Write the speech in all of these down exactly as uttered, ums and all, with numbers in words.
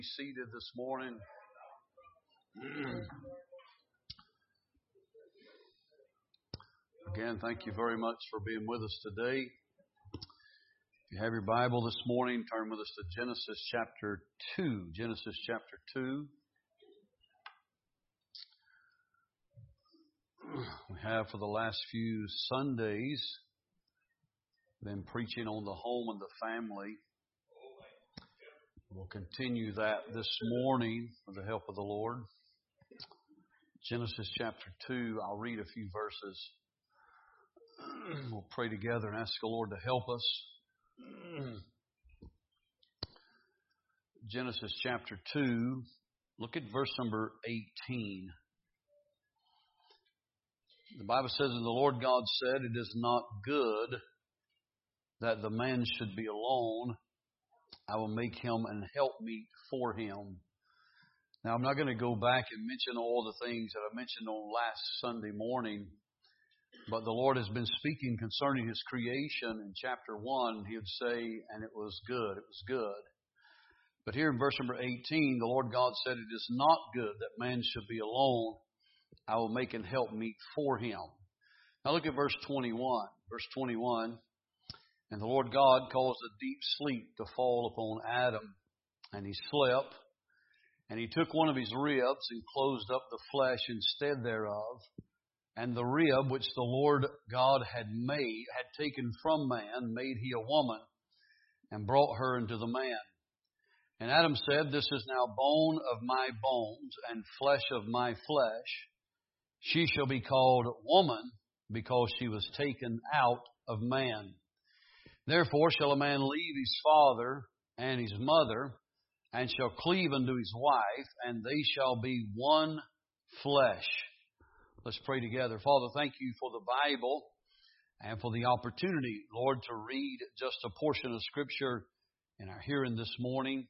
Be seated this morning. Again, thank you very much for being with us today. If you have your Bible this morning, turn with us to Genesis chapter two. Genesis chapter two. We have for the last few Sundays been preaching on the home and the family. We'll continue that this morning with the help of the Lord. Genesis chapter two, I'll read a few verses. We'll pray together and ask the Lord to help us. Genesis chapter two, look at verse number eighteen. The Bible says, "And the Lord God said, it is not good that the man should be alone. I will make him an helpmeet for him." Now, I'm not going to go back and mention all the things that I mentioned on last Sunday morning, but the Lord has been speaking concerning His creation in chapter one. He would say, and it was good, it was good. But here in verse number eighteen, the Lord God said, "It is not good that man should be alone. I will make an helpmeet for him." Now look at verse twenty-one. Verse twenty-one. "And the Lord God caused a deep sleep to fall upon Adam, and he slept. And he took one of his ribs and closed up the flesh instead thereof. And the rib which the Lord God had made, had taken from man, made he a woman, and brought her into the man. And Adam said, This is now bone of my bones, and flesh of my flesh. She shall be called woman, because she was taken out of man. Therefore shall a man leave his father and his mother, and shall cleave unto his wife, and they shall be one flesh." Let's pray together. Father, thank you for the Bible and for the opportunity, Lord, to read just a portion of Scripture in our hearing this morning.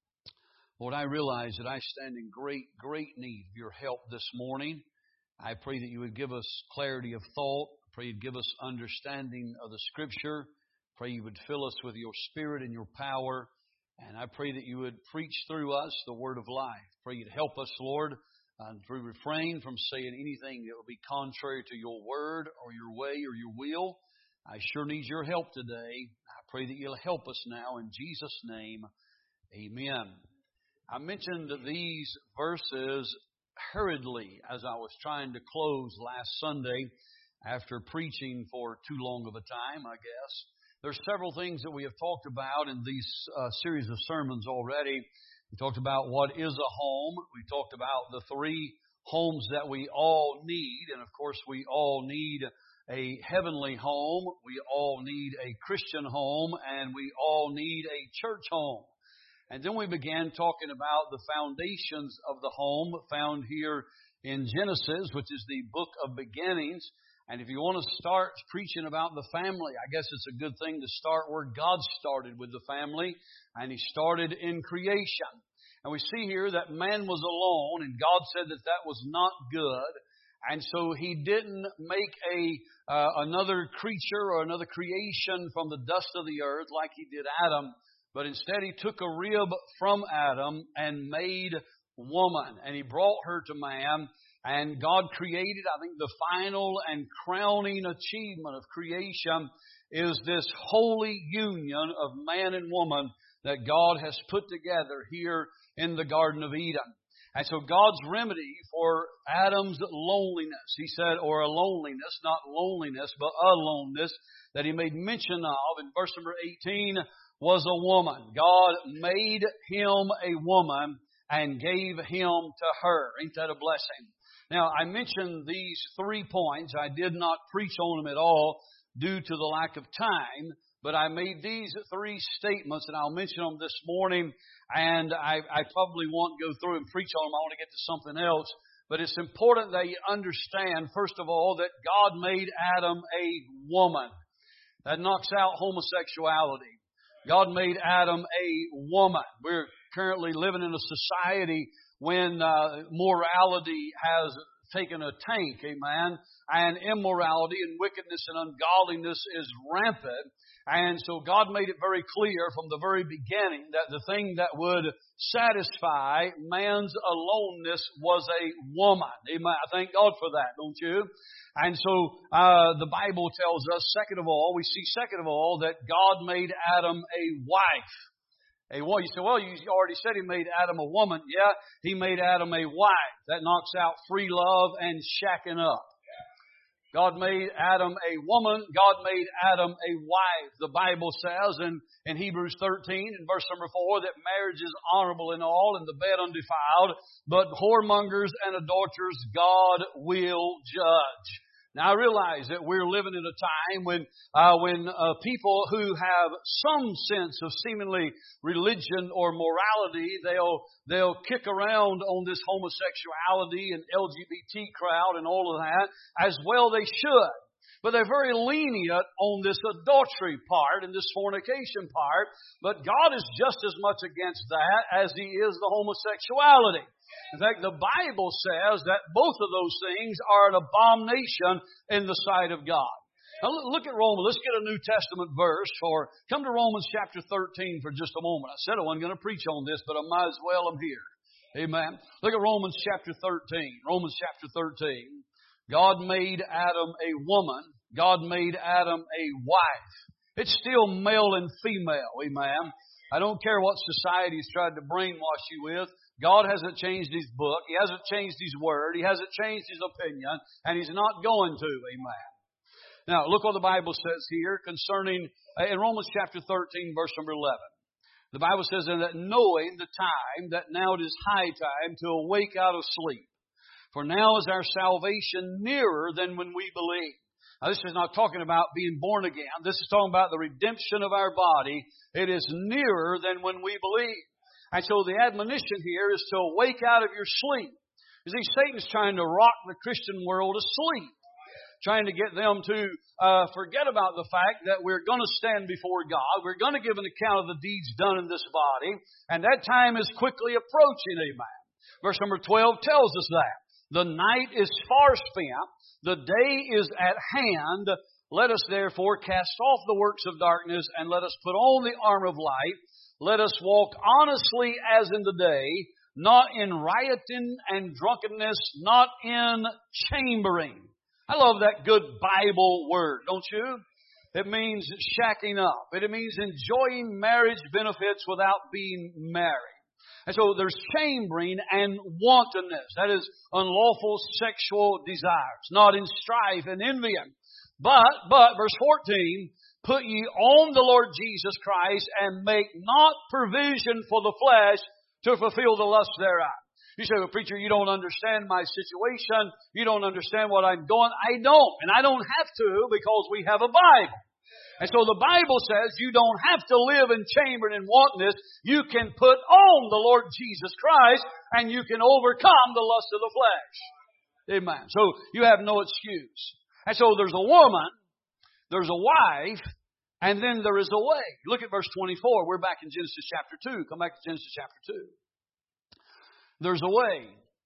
Lord, I realize that I stand in great, great need of your help this morning. I pray that you would give us clarity of thought. I pray you'd give us understanding of the Scripture. Pray you would fill us with your Spirit and your power. And I pray that you would preach through us the word of life. Pray you'd help us, Lord, uh, to refrain from saying anything that will be contrary to your word or your way or your will. I sure need your help today. I pray that you'll help us now in Jesus' name. Amen. I mentioned these verses hurriedly as I was trying to close last Sunday after preaching for too long of a time, I guess. There's several things that we have talked about in these uh, series of sermons already. We talked about what is a home. We talked about the three homes that we all need. And of course, we all need a heavenly home. We all need a Christian home. And we all need a church home. And then we began talking about the foundations of the home found here in Genesis, which is the book of beginnings. And if you want to start preaching about the family, I guess it's a good thing to start where God started with the family. And He started in creation. And we see here that man was alone, and God said that that was not good. And so He didn't make a uh, another creature or another creation from the dust of the earth like He did Adam. But instead He took a rib from Adam and made woman. And He brought her to man. And God created, I think the final and crowning achievement of creation is this holy union of man and woman that God has put together here in the Garden of Eden. And so God's remedy for Adam's loneliness, He said, or a loneliness, not loneliness, but a aloneness that He made mention of in verse number eighteen was a woman. God made him a woman and gave him to her. Ain't that a blessing? Now, I mentioned these three points. I did not preach on them at all due to the lack of time, but I made these three statements, and I'll mention them this morning, and I, I probably won't go through and preach on them. I want to get to something else. But it's important that you understand, first of all, that God made Adam a woman. That knocks out homosexuality. God made Adam a woman. We're currently living in a society when uh, morality has taken a tank, amen, and immorality and wickedness and ungodliness is rampant. And so God made it very clear from the very beginning that the thing that would satisfy man's aloneness was a woman. Amen. I thank God for that, don't you? And so uh the Bible tells us, second of all, we see second of all that God made Adam a wife. A woman. You say, well, you already said He made Adam a woman. Yeah, He made Adam a wife. That knocks out free love and shacking up. God made Adam a woman. God made Adam a wife. The Bible says in, in Hebrews thirteen, in verse number four, that marriage is honorable in all and the bed undefiled, but whoremongers and adulterers God will judge. Now I realize that we're living in a time when uh, when uh, people who have some sense of seemingly religion or morality, they'll they'll kick around on this homosexuality and L G B T crowd and all of that, as well they should. But they're very lenient on this adultery part and this fornication part. But God is just as much against that as He is the homosexuality. In fact, the Bible says that both of those things are an abomination in the sight of God. Now look at Romans. Let's get a New Testament verse for, come to Romans chapter thirteen for just a moment. I said I wasn't going to preach on this, but I might as well. I'm here. Amen. Look at Romans chapter thirteen. Romans chapter thirteen. God made Adam a woman. God made Adam a wife. It's still male and female. Amen. I don't care what society's tried to brainwash you with. God hasn't changed His book. He hasn't changed His word. He hasn't changed His opinion. And He's not going to. Amen. Now, look what the Bible says here concerning, in Romans chapter thirteen, verse number eleven. The Bible says that knowing the time, that now it is high time to awake out of sleep. For now is our salvation nearer than when we believe. Now, this is not talking about being born again. This is talking about the redemption of our body. It is nearer than when we believe. And so the admonition here is to awake out of your sleep. You see, Satan's trying to rock the Christian world asleep. Trying to get them to uh, forget about the fact that we're going to stand before God. We're going to give an account of the deeds done in this body. And that time is quickly approaching. Amen. Verse number twelve tells us that. The night is far spent. The day is at hand. Let us therefore cast off the works of darkness and let us put on the armor of light. Let us walk honestly as in the day, not in rioting and drunkenness, not in chambering. I love that good Bible word, don't you? It means shacking up. It means enjoying marriage benefits without being married. And so there's chambering and wantonness. That is unlawful sexual desires, not in strife and envying. But, but, verse fourteen, put ye on the Lord Jesus Christ and make not provision for the flesh to fulfill the lust thereof. You say, well, preacher, you don't understand my situation. You don't understand what I'm going. I don't. And I don't have to because we have a Bible. And so the Bible says you don't have to live in chambering and wantonness. You can put on the Lord Jesus Christ and you can overcome the lust of the flesh. Amen. So you have no excuse. And so there's a woman, there's a wife, and then there is a way. Look at verse twenty-four. We're back in Genesis chapter two. Come back to Genesis chapter two. There's a way.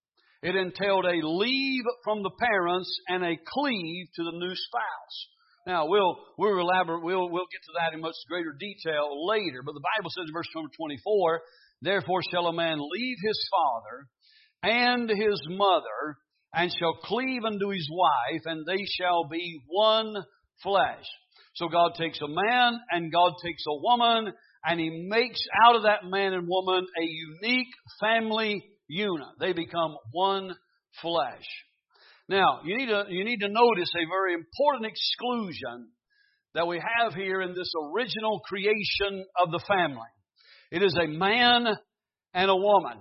It entailed a leave from the parents and a cleave to the new spouse. Now, we'll, we'll elaborate, we'll, we'll get to that in much greater detail later. But the Bible says in verse number twenty-four, therefore shall a man leave his father and his mother, and shall cleave unto his wife, and they shall be one flesh. So God takes a man and God takes a woman, and He makes out of that man and woman a unique family unit. They become one flesh. Now, you need to, you need to notice a very important exclusion that we have here in this original creation of the family. It is a man and a woman.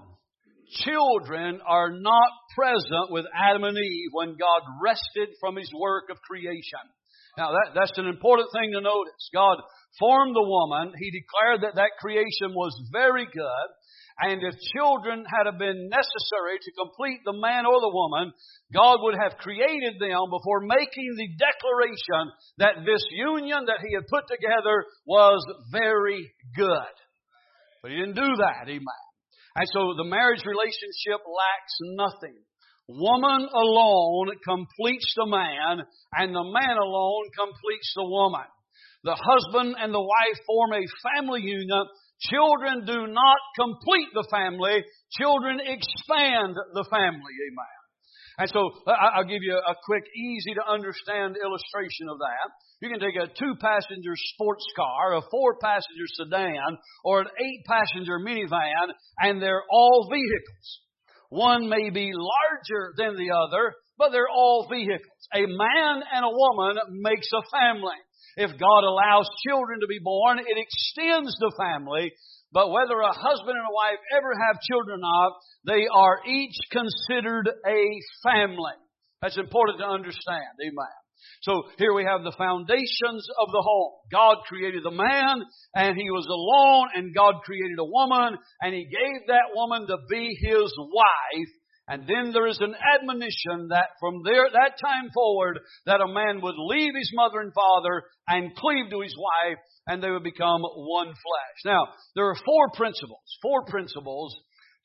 Children are not present with Adam and Eve when God rested from His work of creation. Now, that, that's an important thing to notice. God formed the woman. He declared that that creation was very good. And if children had been necessary to complete the man or the woman, God would have created them before making the declaration that this union that He had put together was very good. But He didn't do that. Amen. And so the marriage relationship lacks nothing. Woman alone completes the man, and the man alone completes the woman. The husband and the wife form a family union. Children do not complete the family. Children expand the family. Amen. And so I'll give you a quick, easy to understand illustration of that. You can take a two-passenger sports car, a four-passenger sedan, or an eight-passenger minivan, and they're all vehicles. One may be larger than the other, but they're all vehicles. A man and a woman makes a family. If God allows children to be born, it extends the family. But whether a husband and a wife ever have children or not, they are each considered a family. That's important to understand. Amen. So here we have the foundations of the home. God created the man, and he was alone, and God created a woman, and he gave that woman to be his wife. And then there is an admonition that from there, that time forward, that a man would leave his mother and father and cleave to his wife, and they would become one flesh. Now, there are four principles, four principles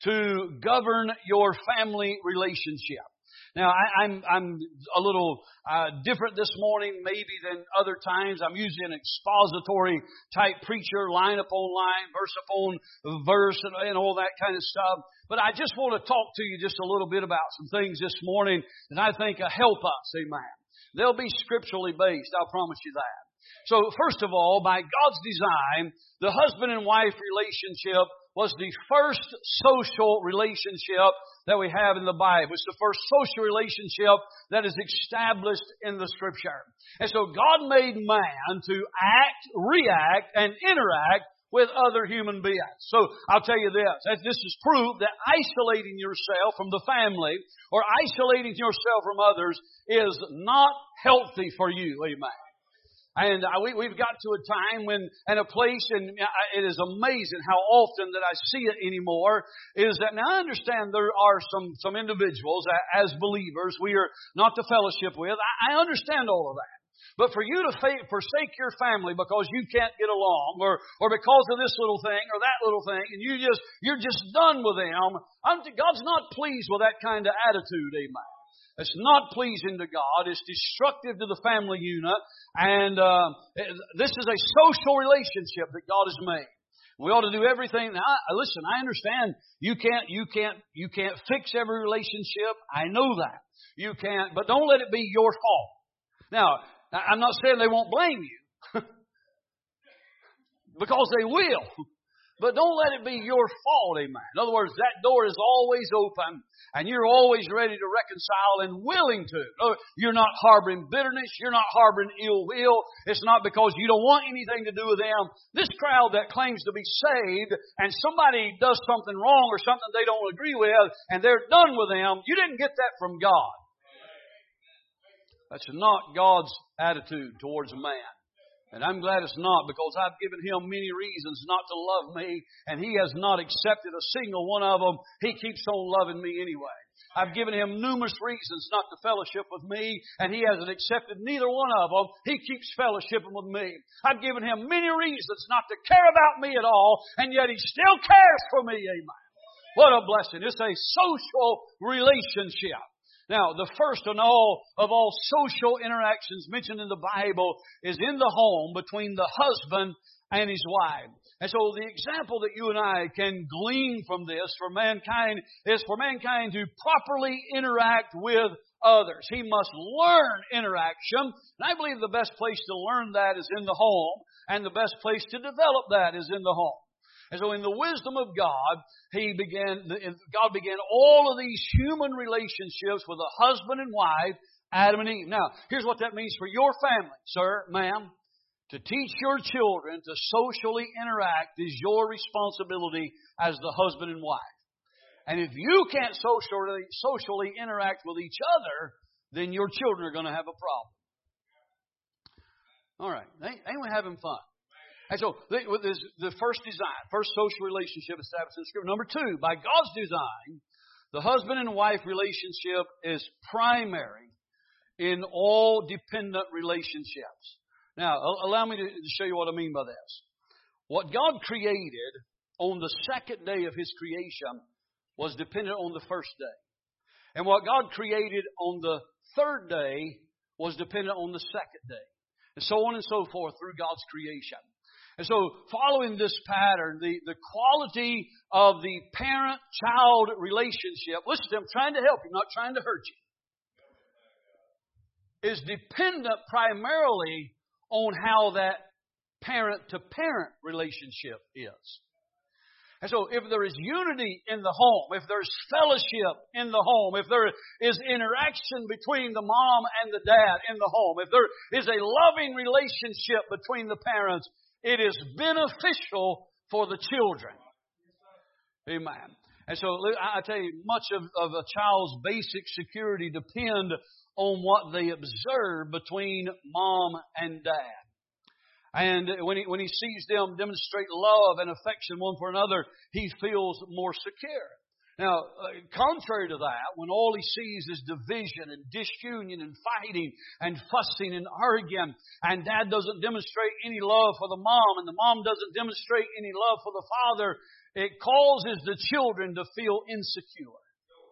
to govern your family relationship. Now, I, I'm I'm a little uh, different this morning maybe than other times. I'm usually an expository type preacher, line upon line, verse upon verse, and, and all that kind of stuff. But I just want to talk to you just a little bit about some things this morning that I think will help us. Amen. They'll be scripturally based. I'll promise you that. So, first of all, by God's design, the husband and wife relationship was the first social relationship that we have in the Bible. It's the first social relationship that is established in the Scripture. And so God made man to act, react, and interact with other human beings. So I'll tell you this. This is proof that isolating yourself from the family or isolating yourself from others is not healthy for you. Amen. And we, we've got to a time when, and a place, and it is amazing how often that I see it anymore, is that, now I understand there are some, some individuals, as believers, we are not to fellowship with. I, I understand all of that. But for you to forsake your family because you can't get along, or, or because of this little thing or that little thing, and you just, you're just done with them, God's not pleased with that kind of attitude, amen. It's not pleasing to God. It's destructive to the family unit. And uh, this is a social relationship that God has made. We ought to do everything. Now, I, listen, I understand you can't, you can't, you can't fix every relationship. I know that. You can't, but don't let it be your fault. Now, I'm not saying they won't blame you. Because they will. But don't let it be your fault, amen. In other words, that door is always open, and you're always ready to reconcile and willing to. You're not harboring bitterness. You're not harboring ill will. It's not because you don't want anything to do with them. This crowd that claims to be saved, and somebody does something wrong or something they don't agree with, and they're done with them, you didn't get that from God. That's not God's attitude towards a man. And I'm glad it's not, because I've given him many reasons not to love me, and he has not accepted a single one of them. He keeps on loving me anyway. I've given him numerous reasons not to fellowship with me, and he hasn't accepted neither one of them. He keeps fellowshipping with me. I've given him many reasons not to care about me at all, and yet he still cares for me. Amen. What a blessing. It's a social relationship. Now, the first and all of all social interactions mentioned in the Bible is in the home between the husband and his wife. And so the example that you and I can glean from this for mankind is for mankind to properly interact with others. He must learn interaction. And I believe the best place to learn that is in the home, and the best place to develop that is in the home. And so in the wisdom of God, He began, God began all of these human relationships with a husband and wife, Adam and Eve. Now, here's what that means for your family, sir, ma'am. To teach your children to socially interact is your responsibility as the husband and wife. And if you can't socially, socially interact with each other, then your children are going to have a problem. All right. Ain't, ain't we having fun? And so, this, the first design, first social relationship established in Scripture. Number two, by God's design, the husband and wife relationship is primary in all dependent relationships. Now, allow me to show you what I mean by this. What God created on the second day of His creation was dependent on the first day. And what God created on the third day was dependent on the second day. And so on and so forth through God's creation. And so following this pattern, the, the quality of the parent-child relationship, listen, I'm trying to help you, not trying to hurt you, is dependent primarily on how that parent-to-parent relationship is. And so if there is unity in the home, if there's fellowship in the home, if there is interaction between the mom and the dad in the home, if there is a loving relationship between the parents, it is beneficial for the children. Amen. And so I tell you, much of, of a child's basic security depend on what they observe between mom and dad. And when he, when he sees them demonstrate love and affection one for another, he feels more secure. Now, uh, contrary to that, when all he sees is division and disunion and fighting and fussing and arguing, and dad doesn't demonstrate any love for the mom and the mom doesn't demonstrate any love for the father, it causes the children to feel insecure.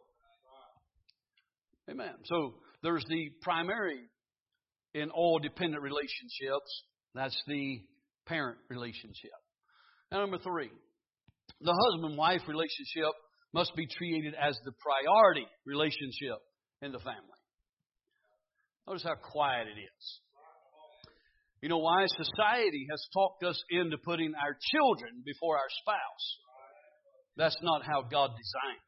Amen. So there's the primary in all dependent relationships. That's the parent relationship. Now, number three, the husband-wife relationship must be treated as the priority relationship in the family. Notice how quiet it is. You know why? Society has talked us into putting our children before our spouse. That's not how God designed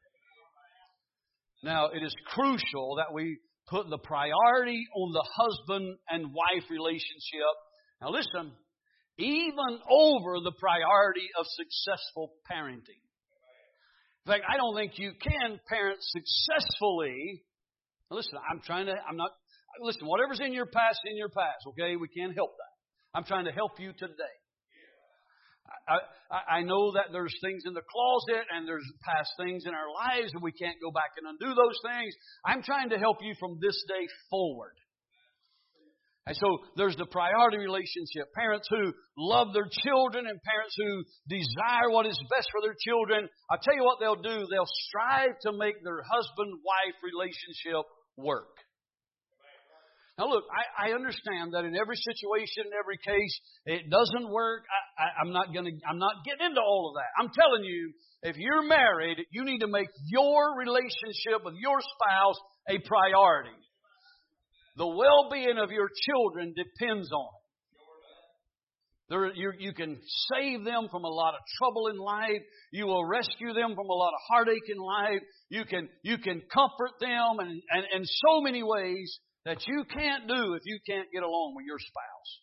it. Now, it is crucial that we put the priority on the husband and wife relationship. Now listen, even over the priority of successful parenting. In fact, I don't think you can parent successfully. Now listen, I'm trying to, I'm not, listen, whatever's in your past, in your past, okay? We can't help that. I'm trying to help you today. I, I, I know that there's things in the closet and there's past things in our lives and we can't go back and undo those things. I'm trying to help you from this day forward. And so there's the priority relationship. Parents who love their children and parents who desire what is best for their children. I'll tell you what they'll do. They'll strive to make their husband-wife relationship work. Now look, I, I understand that in every situation, in every case, it doesn't work. I, I, I'm not going to, I'm not getting into all of that. I'm telling you, if you're married, you need to make your relationship with your spouse a priority. The well-being of your children depends on it. There, you, you can save them from a lot of trouble in life. You will rescue them from a lot of heartache in life. You can, you can comfort them and, and, in so many ways that you can't do if you can't get along with your spouse.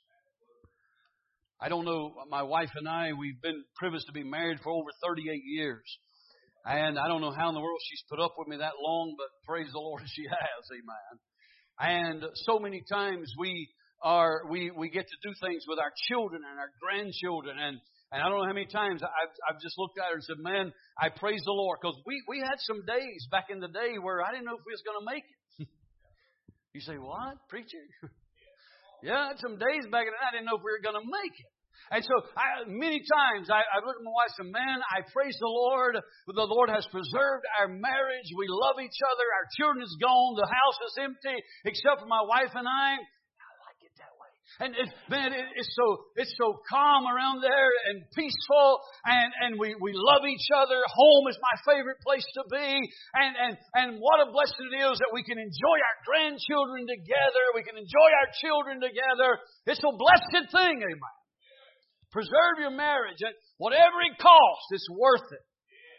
I don't know, my wife and I, we've been privileged to be married for over thirty-eight years. And I don't know how in the world she's put up with me that long, but praise the Lord she has, amen. And so many times we are we, we get to do things with our children and our grandchildren. And, and I don't know how many times I've, I've just looked at her and said, man, I praise the Lord. Because we, we had some days back in the day where I didn't know if we was going to make it. You say, what, preacher? Yeah, I had some days back in the day I didn't know if we were going to make it. And so I, many times I, I've looked at my wife and said, man, I praise the Lord. The Lord has preserved our marriage. We love each other. Our children is gone. The house is empty except for my wife and I. I like it that way. And it, man, it, it's so it's so calm around there and peaceful. And, and we, we love each other. Home is my favorite place to be. And, and, and what a blessing it is that we can enjoy our grandchildren together. We can enjoy our children together. It's a blessed thing, amen. Preserve your marriage at whatever it costs. It's worth it.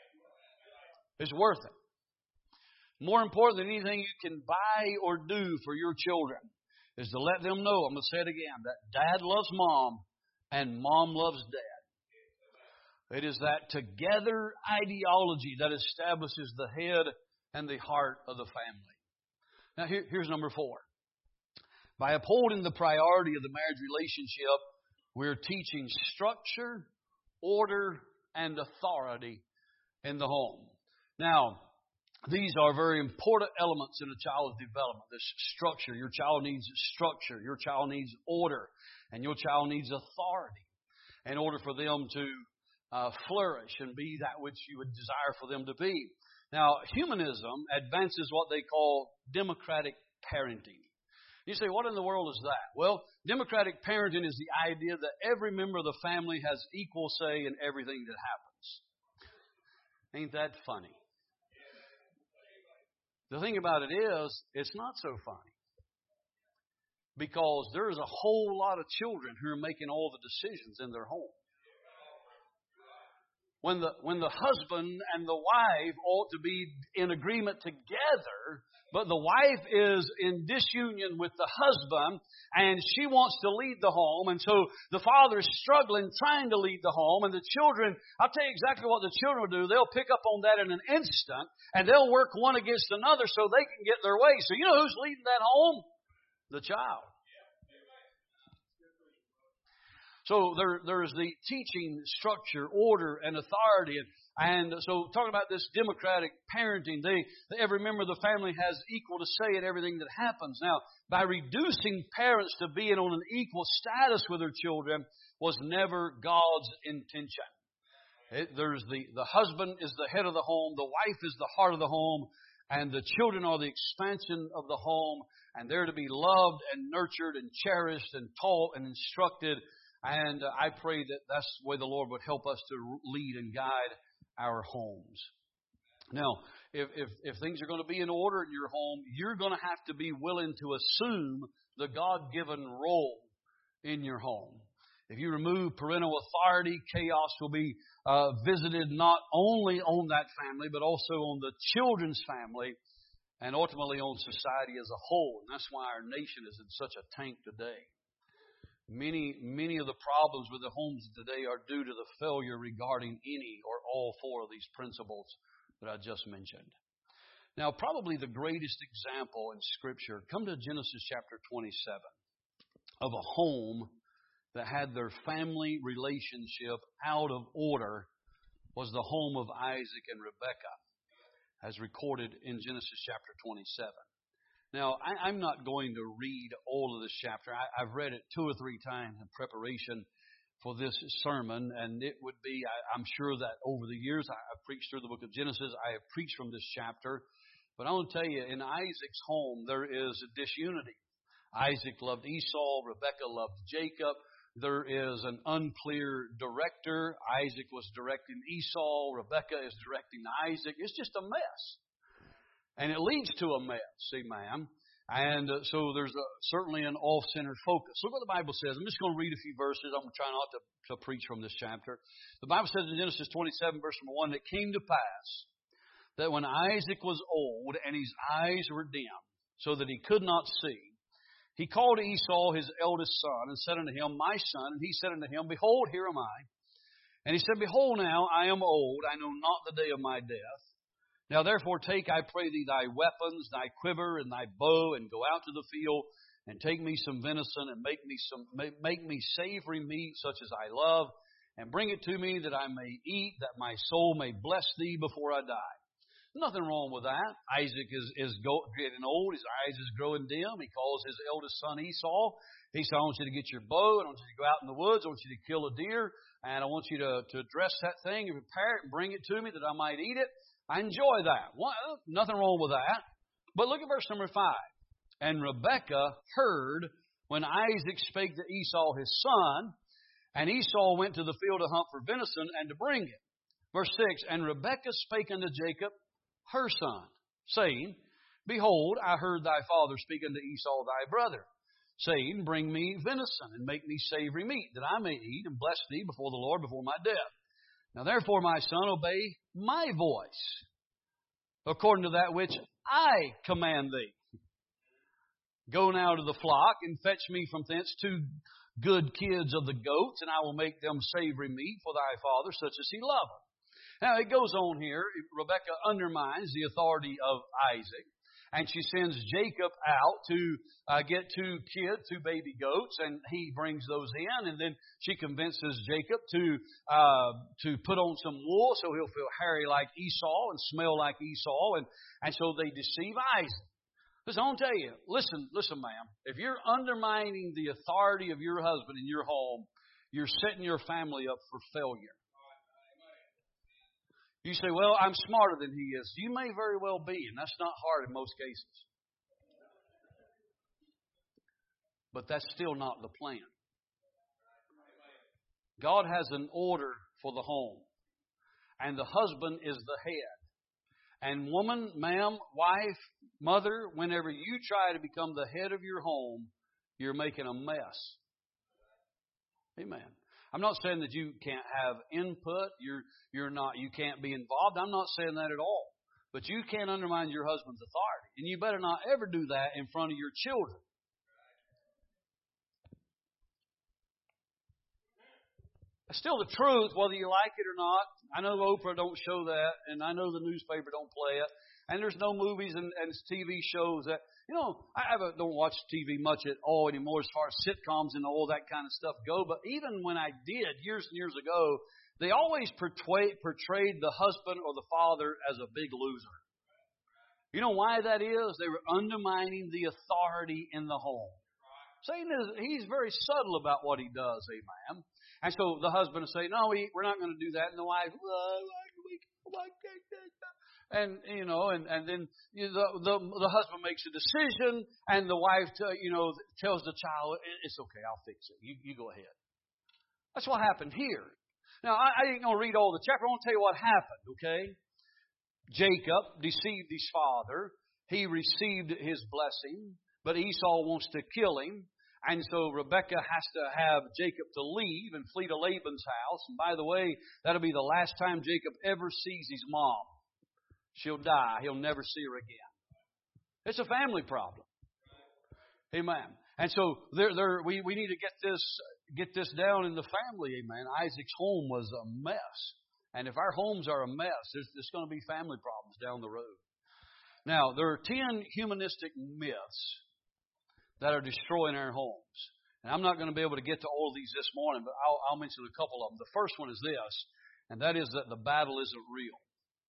It's worth it. More important than anything you can buy or do for your children is to let them know, I'm going to say it again, that dad loves mom and mom loves dad. It is that together ideology that establishes the head and the heart of the family. Now here, here's number four. By upholding the priority of the marriage relationship, we're teaching structure, order, and authority in the home. Now, these are very important elements in a child's development. This structure. Your child needs structure. Your child needs order. And your child needs authority in order for them to uh, flourish and be that which you would desire for them to be. Now, humanism advances what they call democratic parenting. You say, what in the world is that? Well, democratic parenting is the idea that every member of the family has equal say in everything that happens. Ain't that funny? The thing about it is, it's not so funny. Because there's a whole lot of children who are making all the decisions in their home. When the when the husband and the wife ought to be in agreement together, but the wife is in disunion with the husband, and she wants to lead the home, and so the father is struggling trying to lead the home, and the children, I'll tell you exactly what the children will do. They'll pick up on that in an instant, and they'll work one against another so they can get their way. So you know who's leading that home? The child. So there, there's the teaching structure, order, and authority. And, and so talking about this democratic parenting, they, every member of the family has equal to say in everything that happens. Now, by reducing parents to being on an equal status with their children was never God's intention. It, there's the, the husband is the head of the home, the wife is the heart of the home, and the children are the expansion of the home, and they're to be loved and nurtured and cherished and taught and instructed. And I pray that that's the way the Lord would help us to lead and guide our homes. Now, if, if, if things are going to be in order in your home, you're going to have to be willing to assume the God-given role in your home. If you remove parental authority, chaos will be uh, visited not only on that family, but also on the children's family, and ultimately on society as a whole. And that's why our nation is in such a tank today. Many, many of the problems with the homes today are due to the failure regarding any or all four of these principles that I just mentioned. Now, probably the greatest example in Scripture, come to Genesis chapter twenty-seven, of a home that had their family relationship out of order, was the home of Isaac and Rebekah, as recorded in Genesis chapter twenty-seven. Now, I, I'm not going to read all of this chapter. I, I've read it two or three times in preparation for this sermon, and it would be, I, I'm sure that over the years I, I've preached through the book of Genesis. I have preached from this chapter. But I want to tell you, in Isaac's home, there is a disunity. Isaac loved Esau. Rebekah loved Jacob. There is an unclear director. Isaac was directing Esau. Rebekah is directing Isaac. It's just a mess. And it leads to a mess, see, ma'am. And uh, so there's a, certainly an off-centered focus. Look what the Bible says. I'm just going to read a few verses. I'm going to try not to, to preach from this chapter. The Bible says in Genesis twenty-seven, verse number one, it came to pass that when Isaac was old and his eyes were dim, so that he could not see, he called Esau his eldest son and said unto him, My son. And he said unto him, Behold, here am I. And he said, Behold now, I am old. I know not the day of my death. Now therefore take, I pray thee, thy weapons, thy quiver, and thy bow, and go out to the field, and take me some venison, and make me some make me savory meat, such as I love, and bring it to me that I may eat, that my soul may bless thee before I die. Nothing wrong with that. Isaac is, is go, getting old. His eyes is growing dim. He calls his eldest son Esau. He said, I want you to get your bow, and I want you to go out in the woods. I want you to kill a deer, and I want you to, to dress that thing and prepare it and bring it to me that I might eat it. I enjoy that. Well, nothing wrong with that. But look at verse number five. And Rebekah heard when Isaac spake to Esau his son, and Esau went to the field to hunt for venison and to bring it. Verse six. And Rebekah spake unto Jacob, her son, saying, Behold, I heard thy father speak unto Esau thy brother, saying, Bring me venison, and make me savory meat, that I may eat and bless thee before the Lord before my death. Now therefore, my son, obey my voice, according to that which I command thee. Go now to the flock, and fetch me from thence two good kids of the goats, and I will make them savory meat for thy father, such as he loveth. Now, it goes on here. Rebekah undermines the authority of Isaac, and she sends Jacob out to uh, get two kids, two baby goats, and he brings those in, and then she convinces Jacob to uh, to put on some wool so he'll feel hairy like Esau and smell like Esau, and, and so they deceive Isaac. Listen, I want to tell you, listen, listen, ma'am, if you're undermining the authority of your husband in your home, you're setting your family up for failure. You say, well, I'm smarter than he is. You may very well be, and that's not hard in most cases. But that's still not the plan. God has an order for the home. And the husband is the head. And woman, ma'am, wife, mother, whenever you try to become the head of your home, you're making a mess. Amen. I'm not saying that you can't have input. You're you're not. You can't be involved. I'm not saying that at all. But you can't undermine your husband's authority, and you better not ever do that in front of your children. It's still the truth, whether you like it or not. I know Oprah don't show that, and I know the newspaper don't play it, and there's no movies and, and T V shows that. You know, I have a, don't watch T V much at all anymore as far as sitcoms and all that kind of stuff go. But even when I did years and years ago, they always portray, portrayed the husband or the father as a big loser. You know why that is? They were undermining the authority in the home. Satan is, he's very subtle about what he does, amen. And so the husband will say, no, we, we're not going to do that. And the wife, well, and, you know, and, and then you know, the, the the husband makes a decision, and the wife, t- you know, tells the child, it's okay, I'll fix it. You, you go ahead. That's what happened here. Now, I, I ain't going to read all the chapter. I want to tell you what happened, okay? Jacob deceived his father. He received his blessing, but Esau wants to kill him. And so Rebekah has to have Jacob to leave and flee to Laban's house. And by the way, that'll be the last time Jacob ever sees his mom. She'll die. He'll never see her again. It's a family problem. Amen. And so there, there, we, we need to get this get this down in the family. Amen. Isaac's home was a mess. And if our homes are a mess, there's, there's going to be family problems down the road. Now, there are ten humanistic myths that are destroying our homes. And I'm not going to be able to get to all of these this morning, but I'll, I'll mention a couple of them. The first one is this, and that is that the battle isn't real.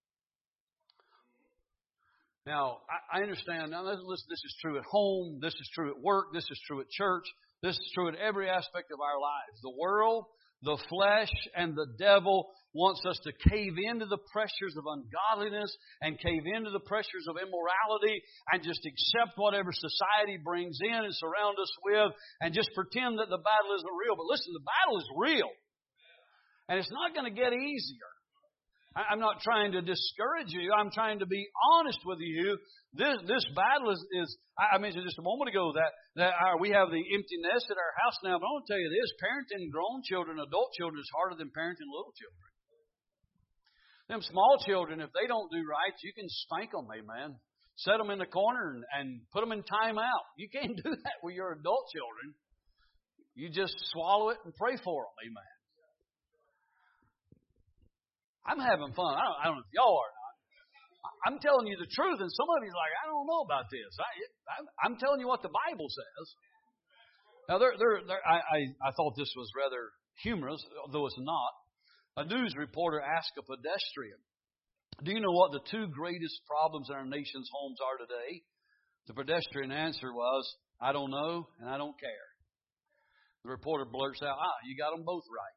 Now, I, I understand. Now, listen, this is true at home. This is true at work. This is true at church. This is true at every aspect of our lives. The world, the flesh, and the devil wants us to cave into the pressures of ungodliness and cave into the pressures of immorality and just accept whatever society brings in and surround us with and just pretend that the battle isn't real. But listen, the battle is real. And it's not going to get easier. I'm not trying to discourage you. I'm trying to be honest with you. This this battle is, is I mentioned just a moment ago that, that our, we have the empty nest at our house now. But I want to tell you this, parenting grown children, adult children is harder than parenting little children. Them small children, if they don't do right, you can spank them, amen. Set them in the corner and, and put them in timeout. You can't do that with your adult children. You just swallow it and pray for them, amen. I'm having fun. I don't, I don't know if y'all are not. I'm telling you the truth, and some of you's like, I don't know about this. I, I, I'm telling you what the Bible says. Now, there, there, there, I, I, I thought this was rather humorous, though it's not. A news reporter asked a pedestrian, do you know what the two greatest problems in our nation's homes are today? The pedestrian answer was, I don't know, and I don't care. The reporter blurts out, ah, you got them both right.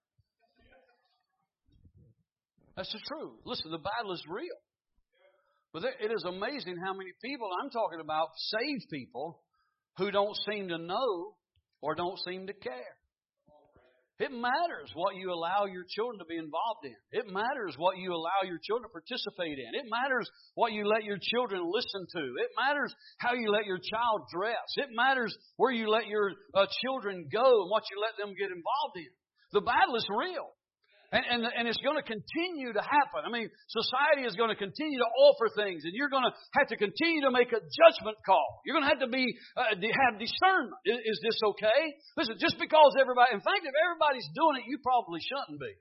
That's the truth. Listen, the battle is real. But it is amazing how many people, I'm talking about saved people, who don't seem to know or don't seem to care. It matters what you allow your children to be involved in. It matters what you allow your children to participate in. It matters what you let your children listen to. It matters how you let your child dress. It matters where you let your uh, children go and what you let them get involved in. The battle is real. And, and, and it's going to continue to happen. I mean, society is going to continue to offer things, and you're going to have to continue to make a judgment call. You're going to have to be uh, have discernment. Is, is this okay? Listen, just because everybody, in fact, if everybody's doing it, you probably shouldn't be.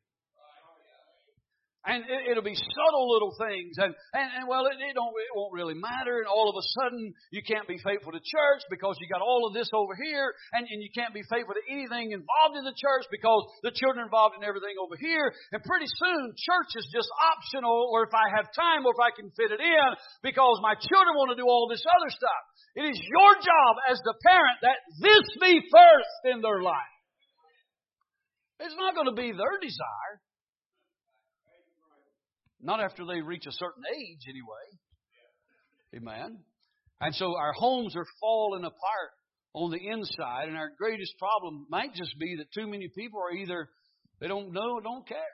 And it, it'll be subtle little things, and, and, and well, it, it don't it won't really matter. And all of a sudden, you can't be faithful to church because you got all of this over here, and, and you can't be faithful to anything involved in the church because the children are involved in everything over here. And pretty soon, church is just optional, or if I have time, or if I can fit it in, because my children want to do all this other stuff. It is your job as the parent that this be first in their life. It's not going to be their desire. Not after they reach a certain age, anyway. Amen. And so our homes are falling apart on the inside, and our greatest problem might just be that too many people are either, they don't know or don't care.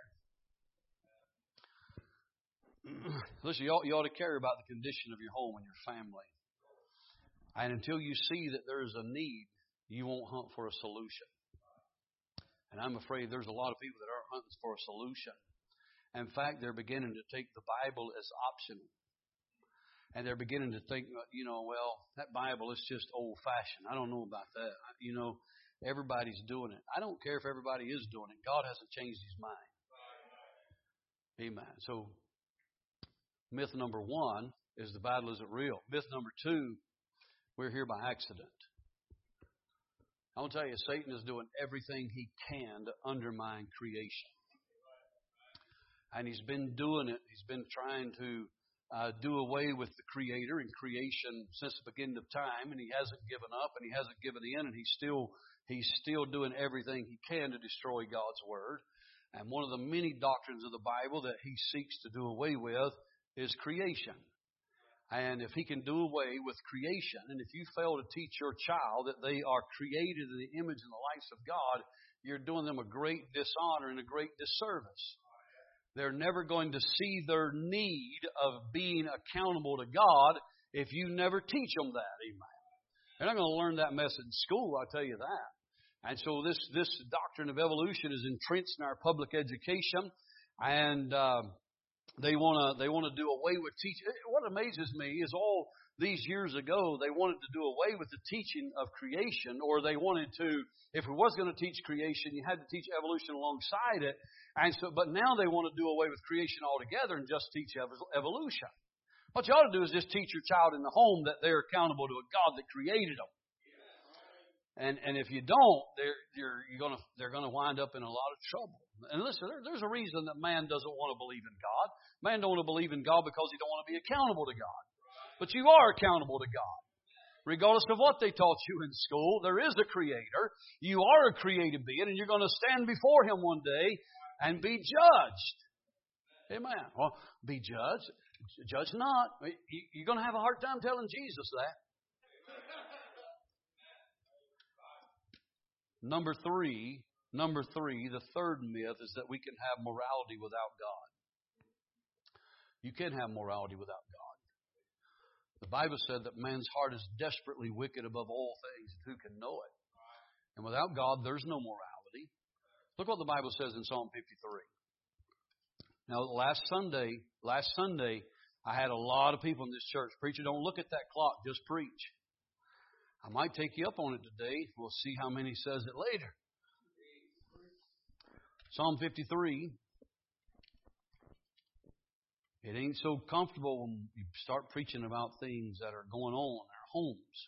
Listen, you ought, you ought to care about the condition of your home and your family. And until you see that there is a need, you won't hunt for a solution. And I'm afraid there's a lot of people that are hunting for a solution. In fact, they're beginning to take the Bible as optional. And they're beginning to think, you know, well, that Bible is just old-fashioned. I don't know about that. You know, everybody's doing it. I don't care if everybody is doing it. God hasn't changed His mind. Amen. So, myth number one is the battle isn't real. Myth number two, we're here by accident. I want to tell you, Satan is doing everything he can to undermine creation. And he's been doing it. He's been trying to uh, do away with the Creator and creation since the beginning of time, and he hasn't given up, and he hasn't given in, and he's still he's still doing everything he can to destroy God's Word. And one of the many doctrines of the Bible that he seeks to do away with is creation. And if he can do away with creation, and if you fail to teach your child that they are created in the image and the likeness of God, you're doing them a great dishonor and a great disservice. They're never going to see their need of being accountable to God if you never teach them that. Amen. They're not going to learn that message in school, I'll tell you that. And so this, this doctrine of evolution is entrenched in our public education, and uh, They want to they want to do away with teaching. What amazes me is all these years ago, they wanted to do away with the teaching of creation, or they wanted to, if it was going to teach creation, you had to teach evolution alongside it. And so, but now they want to do away with creation altogether and just teach evolution. What you ought to do is just teach your child in the home that they're accountable to a God that created them. And and if you don't, they're you're, you're gonna they're gonna wind up in a lot of trouble. And listen, there, there's a reason that man doesn't want to believe in God. Man don't want to believe in God because he don't want to be accountable to God. But you are accountable to God. Regardless of what they taught you in school, there is a Creator. You are a created being, and you're going to stand before Him one day and be judged. Amen. Well, be judged. Judge not. You're going to have a hard time telling Jesus that. Number three, number three, the third myth is that we can have morality without God. You can have morality without God. The Bible said that man's heart is desperately wicked above all things. Who can know it? And without God, there's no morality. Look what the Bible says in Psalm fifty-three. Now, last Sunday, last Sunday, I had a lot of people in this church. Preacher, don't look at that clock, just preach. I might take you up on it today. We'll see how many says it later. Psalm fifty-three. It ain't so comfortable when you start preaching about things that are going on in our homes.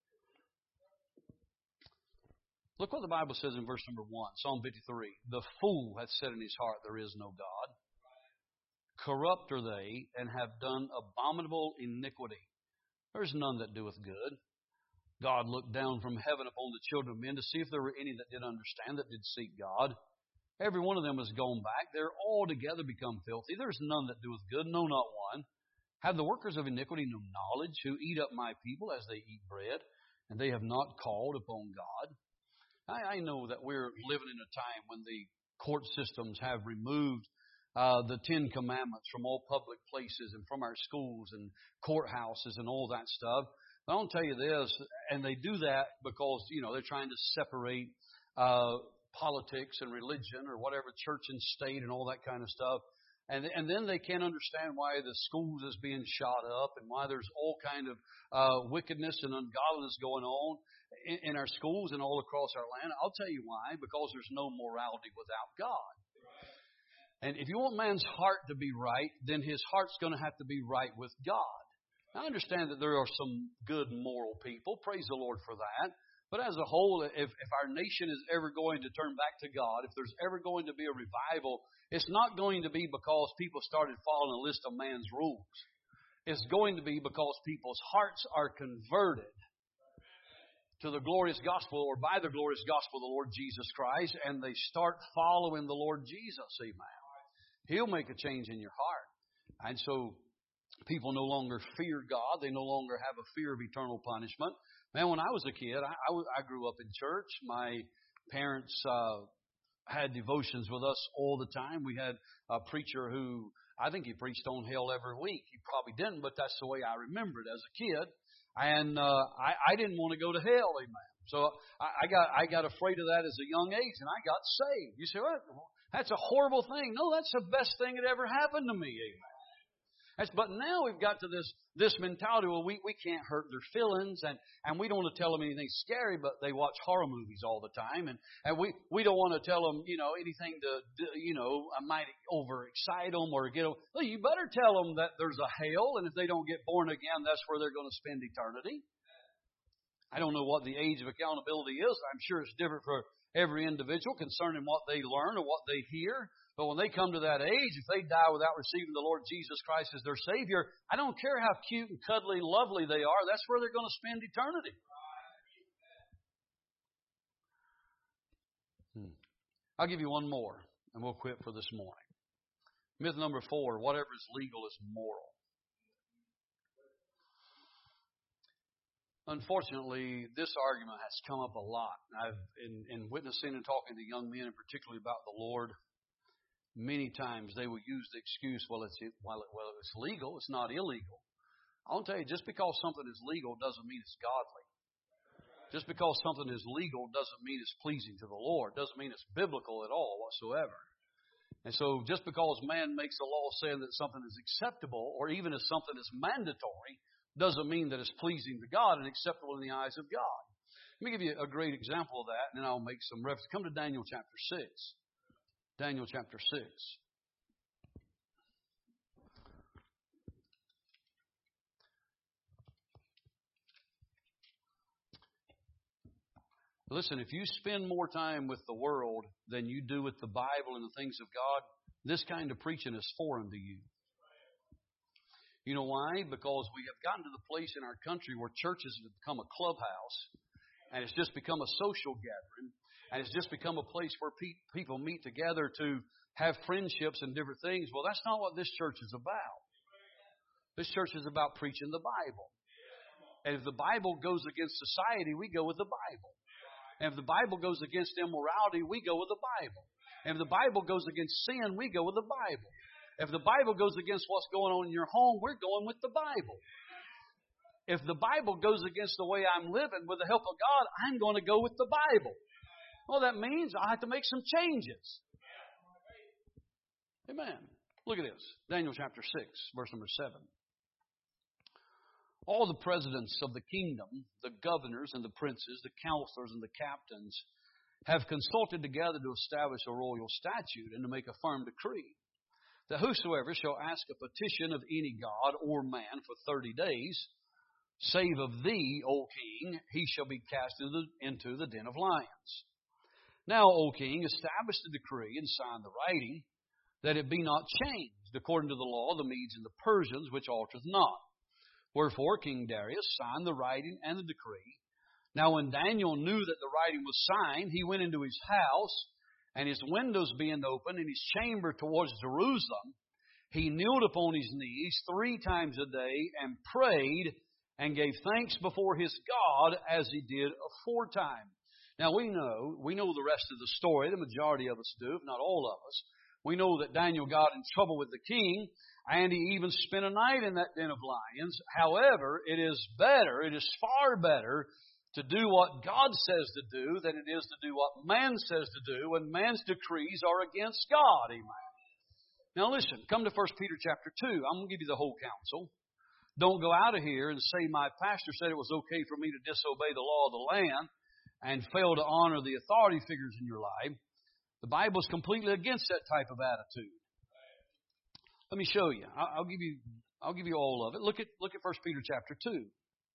Look what the Bible says in verse number one, Psalm fifty-three. The fool hath said in his heart, there is no God. Corrupt are they, and have done abominable iniquity. There's none that doeth good. God looked down from heaven upon the children of men to see if there were any that did understand, that did seek God. Every one of them has gone back. They're altogether become filthy. There's none that doeth good, no, not one. Have the workers of iniquity no knowledge, who eat up my people as they eat bread, and they have not called upon God? I, I know that we're living in a time when the court systems have removed uh, the Ten Commandments from all public places and from our schools and courthouses and all that stuff. But I'll tell you this, and they do that because, you know, they're trying to separate uh politics and religion, or whatever, church and state and all that kind of stuff. And and then they can't understand why the schools is being shot up and why there's all kind of uh, wickedness and ungodliness going on in, in our schools and all across our land. I'll tell you why. Because there's no morality without God. And if you want man's heart to be right, then his heart's going to have to be right with God. I understand that there are some good moral people. Praise the Lord for that. But as a whole, if, if our nation is ever going to turn back to God, if there's ever going to be a revival, it's not going to be because people started following a list of man's rules. It's going to be because people's hearts are converted to the glorious gospel, or by the glorious gospel of the Lord Jesus Christ, and they start following the Lord Jesus. Amen. He'll make a change in your heart. And so people no longer fear God. They no longer have a fear of eternal punishment. Man, when I was a kid, I, I, was, I grew up in church. My parents uh, had devotions with us all the time. We had a preacher who, I think he preached on hell every week. He probably didn't, but that's the way I remember it as a kid. And uh, I, I didn't want to go to hell, amen. So I, I got I got afraid of that as a young age, and I got saved. You say, what? That's a horrible thing. No, that's the best thing that ever happened to me, amen. That's, but now we've got to this this mentality, well, we, we can't hurt their feelings, and, and we don't want to tell them anything scary, but they watch horror movies all the time, and, and we, we don't want to tell them, you know, anything to, you know, might overexcite them or get them. Well, you better tell them that there's a hell, and if they don't get born again, that's where they're going to spend eternity. I don't know what the age of accountability is. I'm sure it's different for every individual concerning what they learn or what they hear. But when they come to that age, if they die without receiving the Lord Jesus Christ as their Savior, I don't care how cute and cuddly and lovely they are, that's where they're going to spend eternity. Hmm. I'll give you one more, and we'll quit for this morning. Myth number four, whatever is legal is moral. Unfortunately, this argument has come up a lot. I've in, in witnessing and talking to young men, and particularly about the Lord, many times they will use the excuse, well, it's well, well, it's legal, it's not illegal. I'll tell you, just because something is legal doesn't mean it's godly. Just because something is legal doesn't mean it's pleasing to the Lord. Doesn't mean it's biblical at all whatsoever. And so just because man makes a law saying that something is acceptable, or even if something is mandatory, doesn't mean that it's pleasing to God and acceptable in the eyes of God. Let me give you a great example of that, and then I'll make some reference. Come to Daniel chapter six. Daniel chapter six. Listen, if you spend more time with the world than you do with the Bible and the things of God, this kind of preaching is foreign to you. You know why? Because we have gotten to the place in our country where churches have become a clubhouse, and it's just become a social gathering, and it's just become a place where pe- people meet together to have friendships and different things. Well, that's not what this church is about. This church is about preaching the Bible. And if the Bible goes against society, we go with the Bible. And if the Bible goes against immorality, we go with the Bible. And if the Bible goes against sin, we go with the Bible. If the Bible goes against what's going on in your home, we're going with the Bible. If the Bible goes against the way I'm living, with the help of God, I'm going to go with the Bible. Well, that means I have to make some changes. Amen. Look at this. Daniel chapter six, verse number seven. All the presidents of the kingdom, the governors and the princes, the counselors and the captains, have consulted together to establish a royal statute and to make a firm decree, that whosoever shall ask a petition of any god or man for thirty days, save of thee, O king, he shall be cast into the, into the den of lions. Now, O king, establish the decree and sign the writing, that it be not changed, according to the law of the Medes and the Persians, which altereth not. Wherefore King Darius signed the writing and the decree. Now when Daniel knew that the writing was signed, he went into his house, and his windows being open in his chamber towards Jerusalem, he kneeled upon his knees three times a day and prayed and gave thanks before his God as he did aforetime. Now we know, we know the rest of the story. The majority of us do, if not all of us. We know that Daniel got in trouble with the king, and he even spent a night in that den of lions. However, it is better, it is far better to do what God says to do than it is to do what man says to do when man's decrees are against God. Amen. Now listen, come to First Peter chapter two. I'm going to give you the whole counsel. Don't go out of here and say, my pastor said it was okay for me to disobey the law of the land and fail to honor the authority figures in your life. The Bible is completely against that type of attitude. Let me show you. I'll give you. I'll give you all of it. Look at look at First Peter chapter two.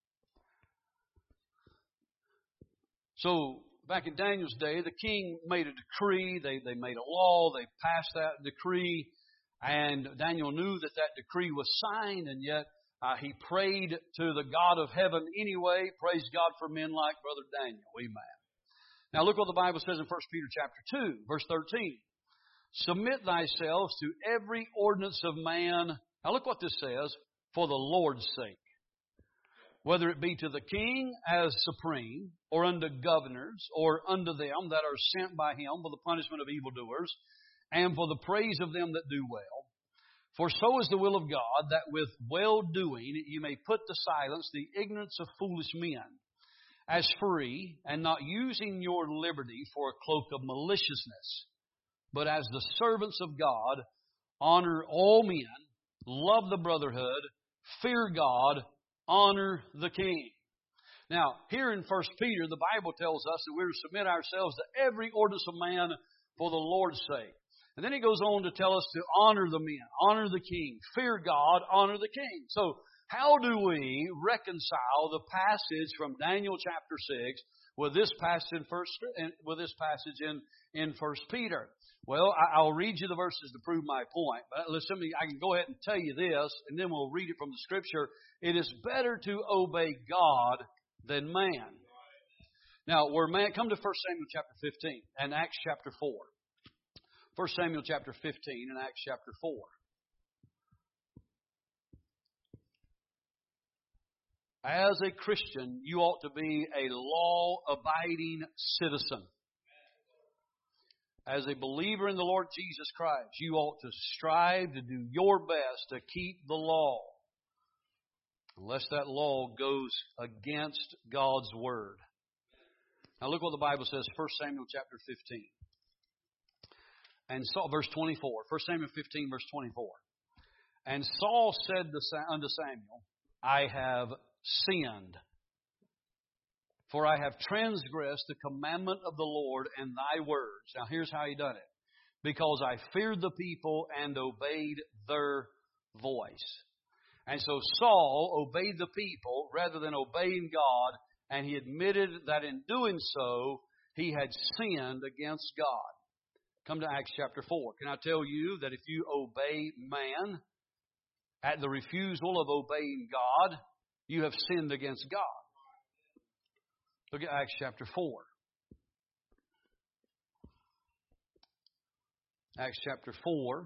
So back in Daniel's day, the king made a decree. They they made a law. They passed that decree, and Daniel knew that that decree was signed, and yet uh, he prayed to the God of heaven anyway. Praise God for men like Brother Daniel. Amen. Now look what the Bible says in First Peter chapter two, verse thirteen. Submit thyself to every ordinance of man Now look what this says, for the Lord's sake. Whether it be to the king as supreme, or unto governors, or unto them that are sent by him for the punishment of evildoers, and for the praise of them that do well. For so is the will of God, that with well-doing you may put to silence the ignorance of foolish men, as free, and not using your liberty for a cloak of maliciousness, but as the servants of God, honor all men, love the brotherhood, fear God, honor the king. Now, here in First Peter, the Bible tells us that we're to submit ourselves to every ordinance of man for the Lord's sake. And then he goes on to tell us to honor the men, honor the king, fear God, honor the king. So, how do we reconcile the passage from Daniel chapter six with this passage in First with this passage in in First Peter? Well, I'll read you the verses to prove my point. But listen, I can go ahead and tell you this, and then we'll read it from the Scripture. It is better to obey God than man. Now, where man, come to First Samuel chapter fifteen and Acts chapter four. First Samuel chapter fifteen and Acts chapter four. As a Christian, you ought to be a law-abiding citizen. As a believer in the Lord Jesus Christ, you ought to strive to do your best to keep the law, unless that law goes against God's Word. Now look what the Bible says, First Samuel chapter fifteen. And Saul, verse twenty-four. First Samuel fifteen, verse twenty-four. And Saul said unto Samuel, I have sinned, for I have transgressed the commandment of the Lord and thy words. Now here's how he done it. Because I feared the people and obeyed their voice. And so Saul obeyed the people rather than obeying God, and he admitted that in doing so, he had sinned against God. Come to Acts chapter four. Can I tell you that if you obey man at the refusal of obeying God, you have sinned against God? Look at Acts chapter four. Acts chapter four.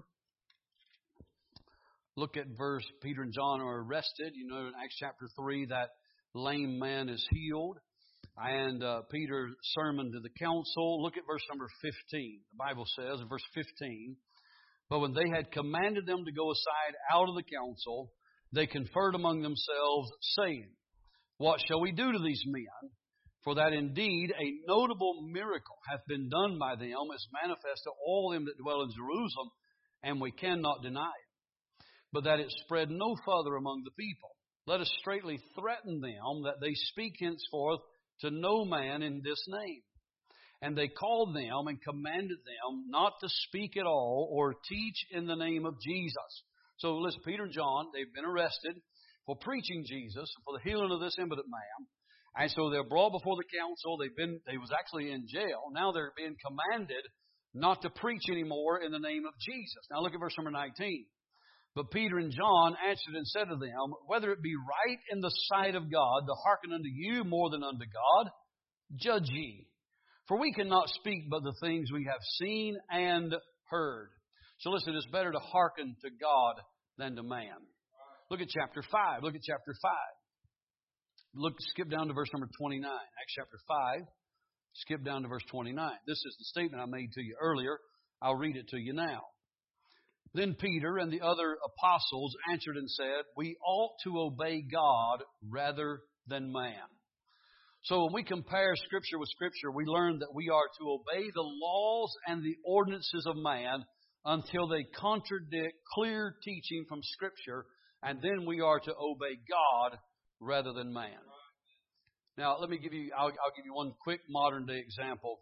Look at verse, Peter and John are arrested. You know, in Acts chapter three, that lame man is healed. And uh, Peter's sermon to the council. Look at verse number fifteen. The Bible says in verse fifteen, but when they had commanded them to go aside out of the council, they conferred among themselves, saying, what shall we do to these men? For that indeed a notable miracle hath been done by them, as manifest to all them that dwell in Jerusalem, and we cannot deny it. But that it spread no further among the people. Let us straightly threaten them that they speak henceforth to no man in this name. And they called them and commanded them not to speak at all or teach in the name of Jesus. So listen, Peter and John, they've been arrested for preaching Jesus, for the healing of this impotent man. And so they're brought before the council. They've been, they was actually in jail. Now they're being commanded not to preach anymore in the name of Jesus. Now look at verse number nineteen. But Peter and John answered and said to them, whether it be right in the sight of God to hearken unto you more than unto God, judge ye. For we cannot speak but the things we have seen and heard. So listen, it's better to hearken to God than to man. Look at chapter five. Look at chapter five. Look, skip down to verse number twenty-nine. Acts chapter five. Skip down to verse twenty-nine. This is the statement I made to you earlier. I'll read it to you now. Then Peter and the other apostles answered and said, we ought to obey God rather than man. So when we compare Scripture with Scripture, we learn that we are to obey the laws and the ordinances of man until they contradict clear teaching from Scripture, and then we are to obey God rather than man. Now, let me give you, I'll, I'll give you one quick modern day example,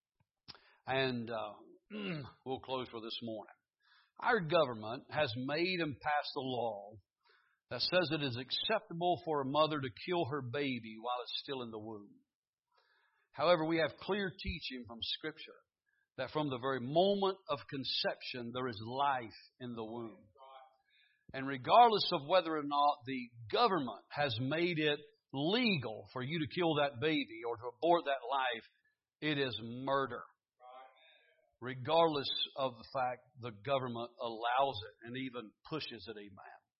and uh, we'll close for this morning. Our government has made and passed a law that says it is acceptable for a mother to kill her baby while it's still in the womb. However, we have clear teaching from Scripture that from the very moment of conception, there is life in the womb. And regardless of whether or not the government has made it legal for you to kill that baby or to abort that life, it is murder. Regardless of the fact the government allows it and even pushes it, amen.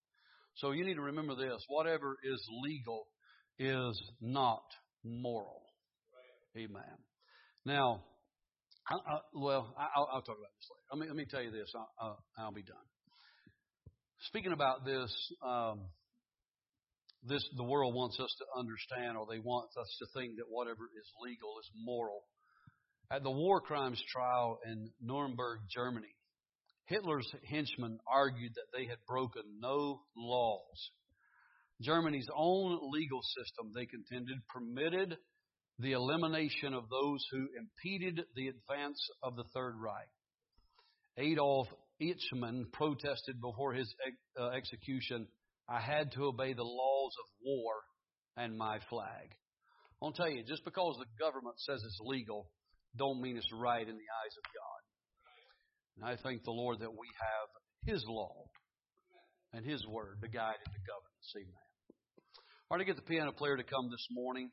So you need to remember this. Whatever is legal is not moral. Amen. Now, I, I, well, I, I'll, I'll talk about this later. Let me, let me tell you this. I'll, I'll, I'll be done. Speaking about this, um, this the world wants us to understand, or they want us to think that whatever is legal is moral. At the war crimes trial in Nuremberg, Germany, Hitler's henchmen argued that they had broken no laws. Germany's own legal system, they contended, permitted the elimination of those who impeded the advance of the Third Reich. Adolf Eichmann protested before his ex- uh, execution, "I had to obey the laws of war and my flag." I'll tell you, just because the government says it's legal, don't mean it's right in the eyes of God. And I thank the Lord that we have His law and His word to guide and to govern us. Amen. All right, to get the piano player to come this morning.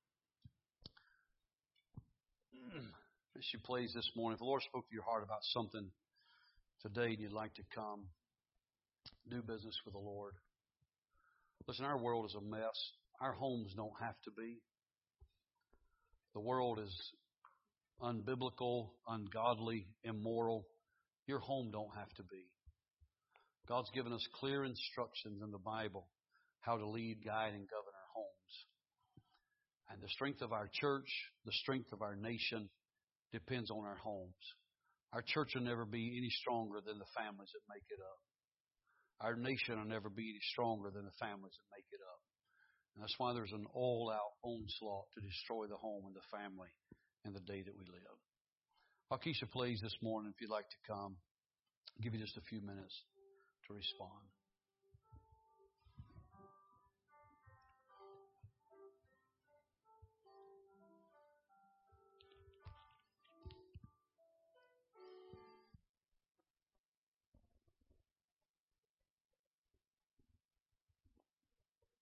As she plays this morning, if the Lord spoke to your heart about something today and you'd like to come, do business with the Lord. Listen, our world is a mess. Our homes don't have to be. The world is unbiblical, ungodly, immoral. Your home don't have to be. God's given us clear instructions in the Bible how to lead, guide, and govern our homes. And the strength of our church, the strength of our nation, depends on our homes. Our church will never be any stronger than the families that make it up. Our nation will never be any stronger than the families that make it up. And that's why there's an all-out onslaught to destroy the home and the family in the day that we live. Keisha plays this morning if you'd like to come. I'll give you just a few minutes to respond.